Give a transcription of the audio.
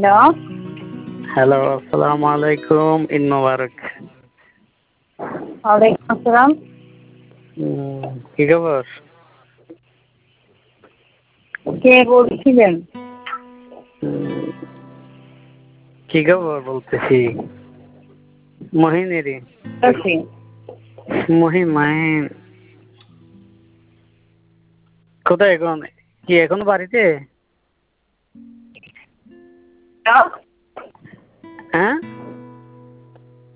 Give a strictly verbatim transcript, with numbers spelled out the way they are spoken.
Hello hello, আসসালামু আলাইকুম। ঈদ মোবারক। ওয়ালাইকুম আসসালাম। উম, কি খবর? কে বলছিলেন? উম, কি খবর বলতেছি? মহিনেরই। আছি। মহিন মাহিন কোথায় এখন? কি এখনো বাড়িতে? হ্যালো? হ্যাঁ,